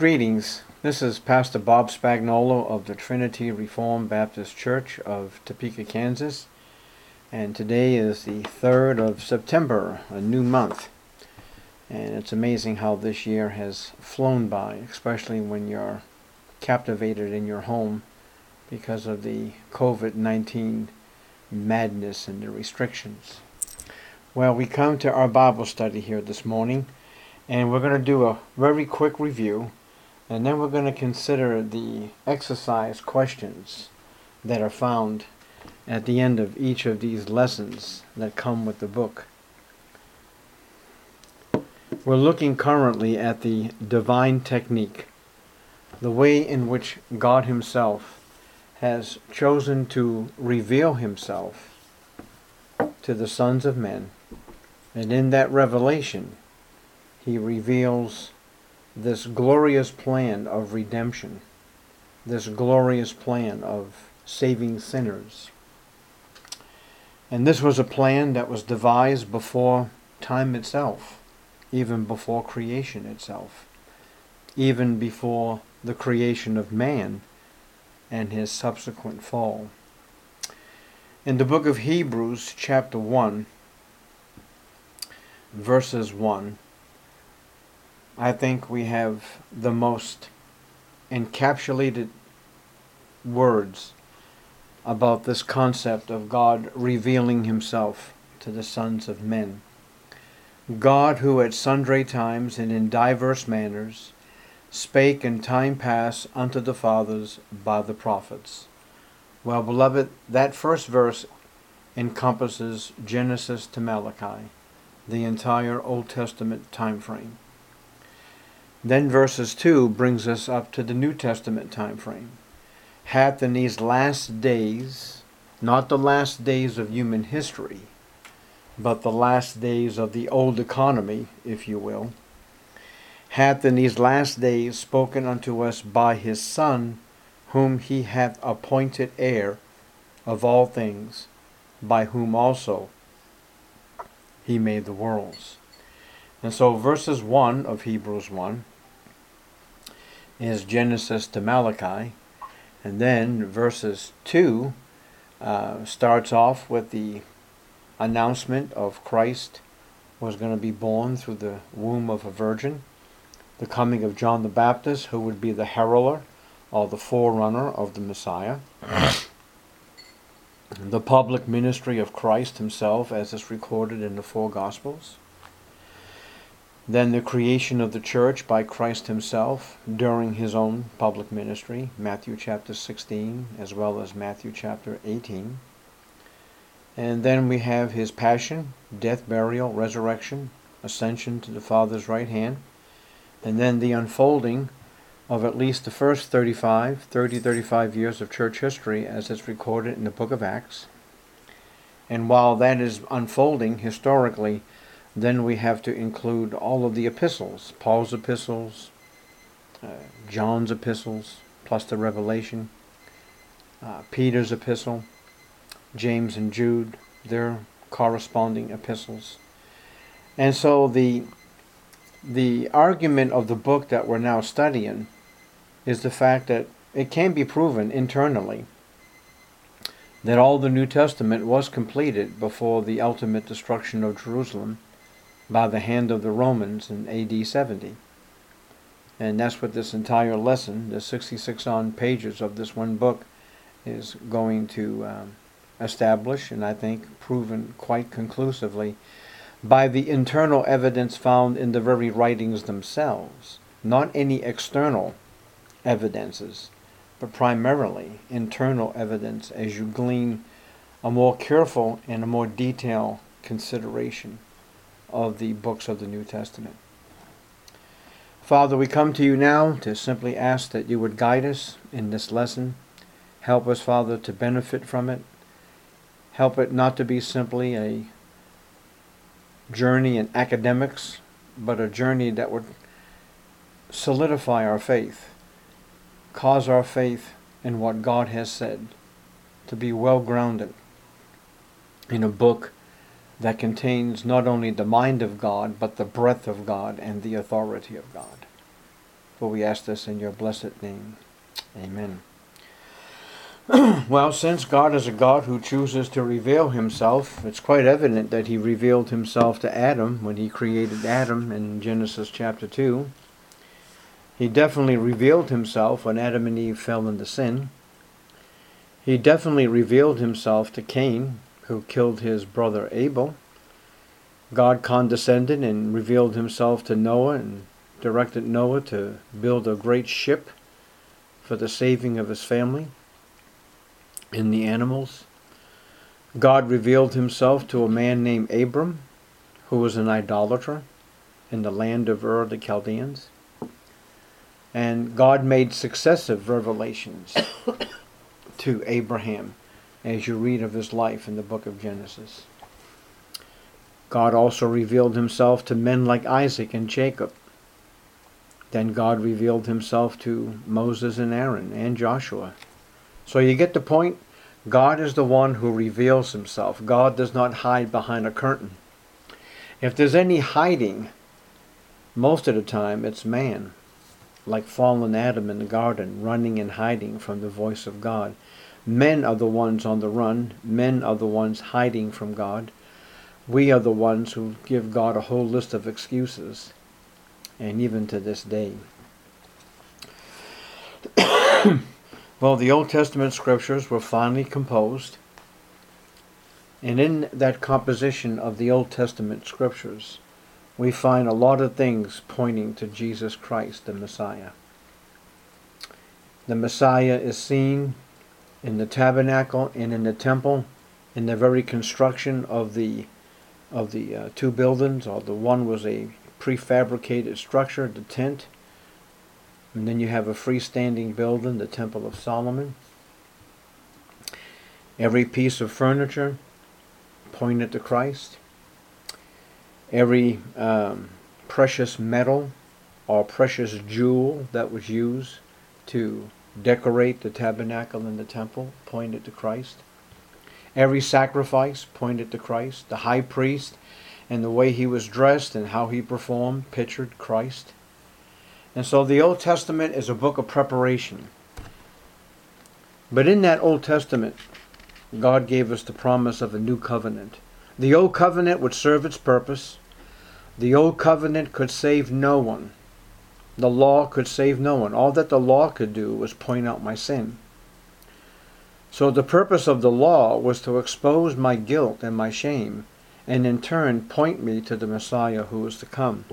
Greetings. This is Pastor Bob Spagnolo of the Trinity Reformed Baptist Church of Topeka, Kansas. And today is the 3rd of September, a new month. And it's amazing how this year has flown by, especially when you're captivated in your home because of the COVID-19 madness and the restrictions. Well, we come to our Bible study here this morning, and we're going to do a very quick review, and then we're going to consider the exercise questions that are found at the end of each of these lessons that come with the book. We're looking currently at the divine technique, the way in which God Himself has chosen to reveal Himself to the sons of men, and in that revelation He reveals this glorious plan of redemption, this glorious plan of saving sinners. And this was a plan that was devised before time itself, even before creation itself, even before the creation of man and his subsequent fall. In the book of Hebrews, chapter 1, verses 1, I think we have the most encapsulated words about this concept of God revealing Himself to the sons of men. God, who at sundry times and in diverse manners spake in time past unto the fathers by the prophets. Well, beloved, that first verse encompasses Genesis to Malachi, the entire Old Testament time frame. Then verses 2 brings us up to the New Testament time frame. Hath in these last days, not the last days of human history, but the last days of the old economy, if you will, hath in these last days spoken unto us by His Son, whom He hath appointed heir of all things, by whom also He made the worlds. And so verses 1 of Hebrews 1 is Genesis to Malachi, and then verses 2 starts off with the announcement of Christ was going to be born through the womb of a virgin, the coming of John the Baptist, who would be the herald or the forerunner of the Messiah, the public ministry of Christ Himself as is recorded in the four Gospels, then the creation of the church by Christ Himself during His own public ministry, Matthew chapter 16 as well as Matthew chapter 18. And then we have His passion, death, burial, resurrection, ascension to the Father's right hand, and then the unfolding of at least the first 35 years of church history as it's recorded in the book of Acts. And while that is unfolding historically, then we have to include all of the epistles, Paul's epistles, John's epistles, plus the Revelation, Peter's epistle, James and Jude, their corresponding epistles. And so the argument of the book that we're now studying is the fact that it can be proven internally that all the New Testament was completed before the ultimate destruction of Jerusalem by the hand of the Romans in AD 70. And that's what this entire lesson, the 66 on pages of this one book, is going to establish, and I think proven quite conclusively by the internal evidence found in the very writings themselves, not any external evidences, but primarily internal evidence as you glean a more careful and a more detailed consideration of the books of the New Testament. Father, we come to You now to simply ask that You would guide us in this lesson. Help us, Father, to benefit from it. Help it not to be simply a journey in academics, but a journey that would solidify our faith, cause our faith in what God has said to be well grounded in a book that contains not only the mind of God, but the breath of God and the authority of God. For we ask this in your blessed name. Amen. Well, since God is a God who chooses to reveal himself, it's quite evident that he revealed himself to Adam when he created Adam in Genesis chapter 2. He definitely revealed himself when Adam and Eve fell into sin. He definitely revealed himself to Cain, who killed his brother Abel. God condescended and revealed himself to Noah and directed Noah to build a great ship for the saving of his family and the animals. God revealed himself to a man named Abram, who was an idolater in the land of Ur the Chaldeans. And God made successive revelations to Abraham as you read of his life in the book of Genesis. God also revealed himself to men like Isaac and Jacob. Then God revealed himself to Moses and Aaron and Joshua. So you get the point? God is the one who reveals himself. God does not hide behind a curtain. If there's any hiding, most of the time it's man, like fallen Adam in the garden, running and hiding from the voice of God. Men are the ones on the run. Men are the ones hiding from God. We are the ones who give God a whole list of excuses. And even to this day. Well, the Old Testament scriptures were finally composed. And in that composition of the Old Testament scriptures, we find a lot of things pointing to Jesus Christ, the Messiah. The Messiah is seen in the tabernacle and in the temple, in the very construction of the two buildings. Or the one was a prefabricated structure, the tent, and then you have a freestanding building, the Temple of Solomon. Every piece of furniture pointed to Christ. Every precious metal or precious jewel that was used to decorate the tabernacle and the temple pointed to Christ. Every sacrifice pointed to Christ. The high priest and the way he was dressed and how he performed pictured Christ. And so the Old Testament is a book of preparation. But in that Old Testament, God gave us the promise of a new covenant. The old covenant would serve its purpose. The old covenant could save no one. The law could save no one. All that the law could do was point out my sin. So the purpose of the law was to expose my guilt and my shame, and in turn point me to the Messiah who was to come.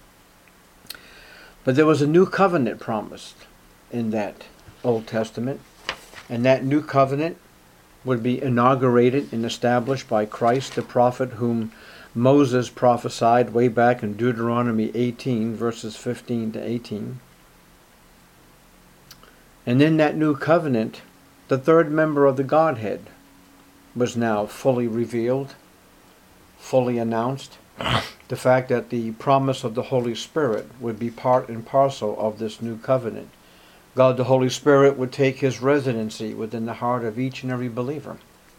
But there was a new covenant promised in that Old Testament, and that new covenant would be inaugurated and established by Christ the prophet, whom Moses prophesied way back in Deuteronomy 18, verses 15 to 18. And in that new covenant, the third member of the Godhead was now fully revealed, fully announced. The fact that the promise of the Holy Spirit would be part and parcel of this new covenant. God the Holy Spirit would take his residency within the heart of each and every believer.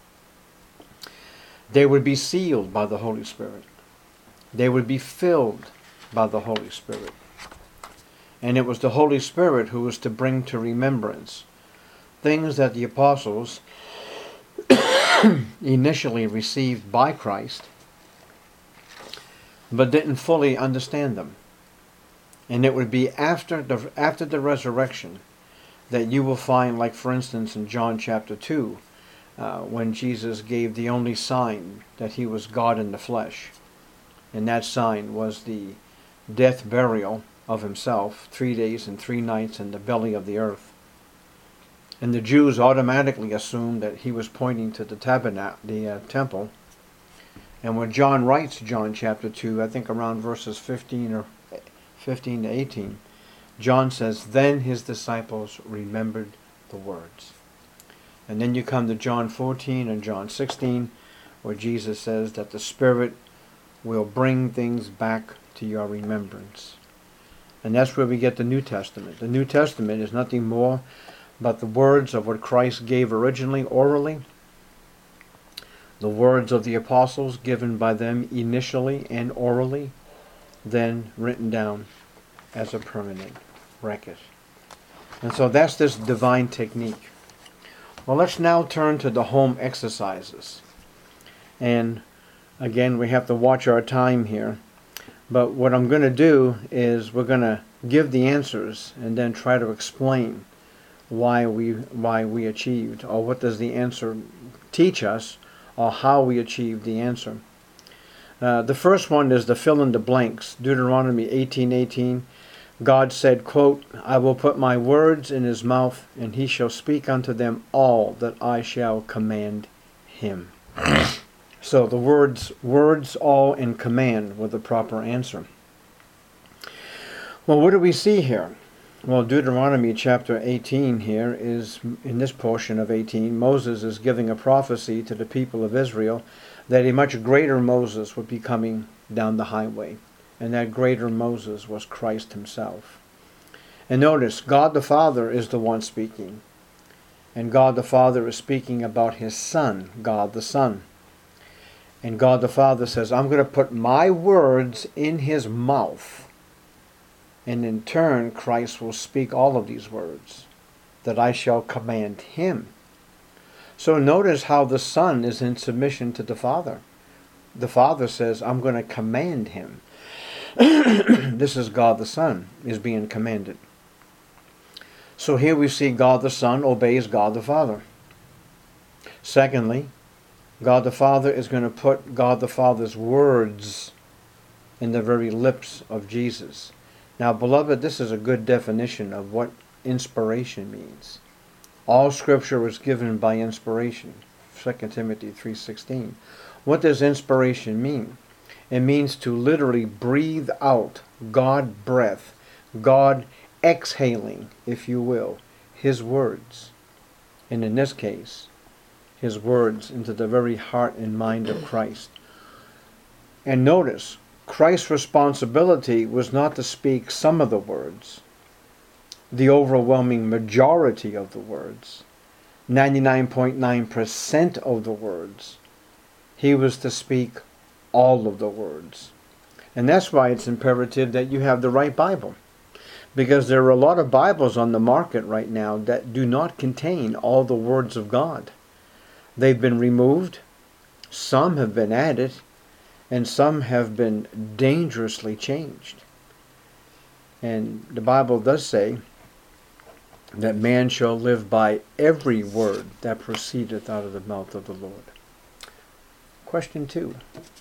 They would be sealed by the Holy Spirit. They would be filled by the Holy Spirit. And it was the Holy Spirit who was to bring to remembrance things that the apostles initially received by Christ, but didn't fully understand them. And it would be after the resurrection that you will find, like for instance in John chapter 2, when Jesus gave the only sign that he was God in the flesh. And that sign was the death, burial of himself, 3 days and 3 nights in the belly of the earth. And the Jews automatically assumed that he was pointing to the tabernacle, the temple. And when John writes John chapter 2, I think around verses 15 to 18, John says, "Then his disciples remembered the words." And then you come to John 14 and John 16, where Jesus says that the Spirit will bring things back to your remembrance. And that's where we get the New Testament. The New Testament is nothing more but the words of what Christ gave originally orally, the words of the apostles given by them initially and orally, then written down as a permanent. wreck it. And so that's this divine technique. Well, let's now turn to the home exercises. And again, we have to watch our time here. But what I'm going to do is we're going to give the answers and then try to explain why we achieved, or what does the answer teach us, or how we achieved the answer. The first one is the fill in the blanks. Deuteronomy 18:18. God said, quote, I will put my words in his mouth, and he shall speak unto them all that I shall command him. So the words, all, and command were the proper answer. Well, what do we see here? Well, Deuteronomy chapter 18 here is, in this portion of 18, Moses is giving a prophecy to the people of Israel that a much greater Moses would be coming down the highway. And that greater Moses was Christ himself. And notice, God the Father is the one speaking. And God the Father is speaking about his Son, God the Son. And God the Father says, I'm going to put my words in his mouth. And in turn, Christ will speak all of these words, that I shall command him. So notice how the Son is in submission to the Father. The Father says, I'm going to command him. This is God the Son is being commanded. So here we see God the Son obeys God the Father. Secondly, God the Father is going to put God the Father's words in the very lips of Jesus. Now, beloved, this is a good definition of what inspiration means. All Scripture was given by inspiration. 2 Timothy 3:16. What does inspiration mean? It means to literally breathe out God breath, God exhaling, if you will, his words. And in this case, his words into the very heart and mind of Christ. And notice, Christ's responsibility was not to speak some of the words, the overwhelming majority of the words, 99.9% of the words. He was to speak all of the words. And that's why it's imperative that you have the right Bible. Because there are a lot of Bibles on the market right now that do not contain all the words of God. They've been removed, some have been added, and some have been dangerously changed. And the Bible does say that man shall live by every word that proceedeth out of the mouth of the Lord. Question 2.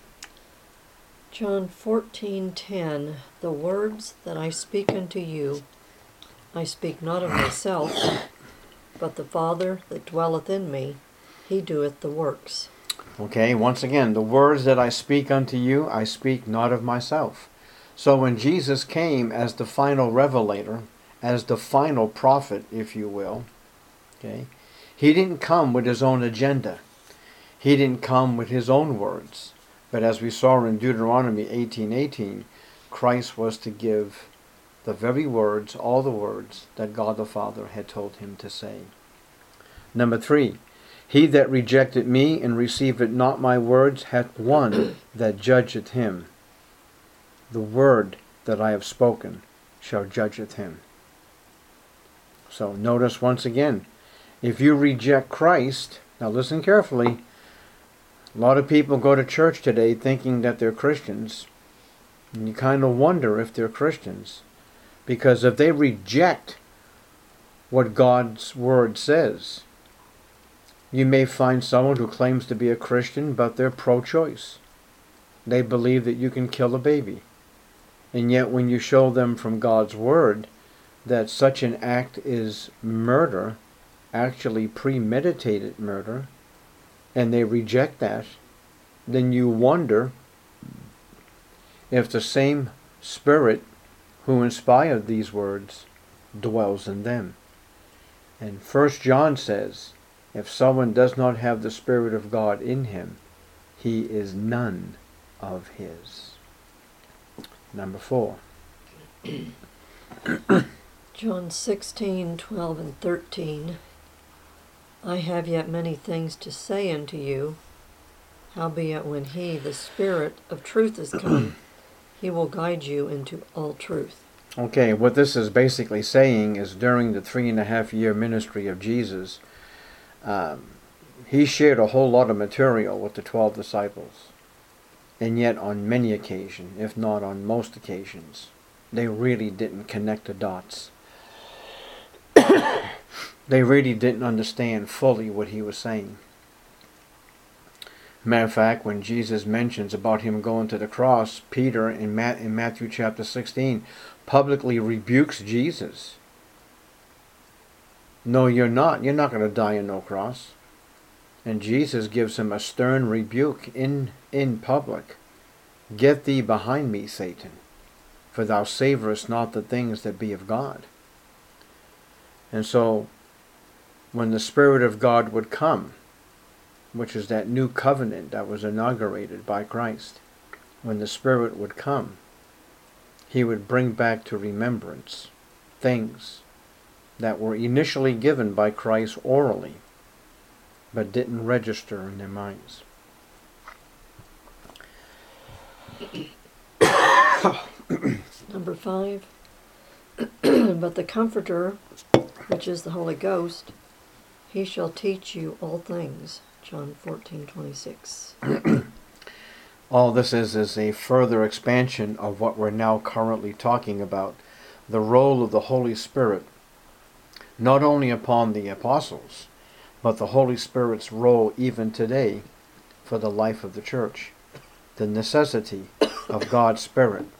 John 14:10, the words that I speak unto you, I speak not of myself, but the Father that dwelleth in me, he doeth the works. Okay, once again, the words that I speak unto you, I speak not of myself. So when Jesus came as the final revelator, as the final prophet, if you will, okay, he didn't come with his own agenda. He didn't come with his own words. But as we saw in Deuteronomy 18:18, Christ was to give the very words, all the words that God the Father had told him to say. Number 3, he that rejected me and receiveth not my words hath one that judgeth him. The word that I have spoken shall judgeth him. So notice once again, if you reject Christ, now listen carefully, a lot of people go to church today thinking that they're Christians, and you kind of wonder if they're Christians, because if they reject what God's Word says, you may find someone who claims to be a Christian, but they're pro-choice. They believe that you can kill a baby, and yet when you show them from God's Word that such an act is murder, actually premeditated murder, and they reject that, then you wonder if the same Spirit who inspired these words dwells in them. And 1 John says, if someone does not have the Spirit of God in him, he is none of his. Number 4. John 16:12 and 13. I have yet many things to say unto you, howbeit when he, the Spirit of truth, is come, he will guide you into all truth. Okay, what this is basically saying is during the 3.5 year ministry of Jesus, he shared a whole lot of material with the 12 disciples. And yet on many occasions, if not on most occasions, they really didn't connect the dots. They really didn't understand fully what he was saying. Matter of fact, when Jesus mentions about him going to the cross, Peter in Matthew chapter 16 publicly rebukes Jesus. No, you're not. You're not going to die on no cross. And Jesus gives him a stern rebuke in public. Get thee behind me, Satan, for thou savorest not the things that be of God. And so, when the Spirit of God would come, which is that new covenant that was inaugurated by Christ, when the Spirit would come, he would bring back to remembrance things that were initially given by Christ orally, but didn't register in their minds. Number 5. But the Comforter, which is the Holy Ghost, he shall teach you all things. John 14:26. All this is a further expansion of what we're now currently talking about, the role of the Holy Spirit, not only upon the apostles, but the Holy Spirit's role even today for the life of the church, the necessity of God's Spirit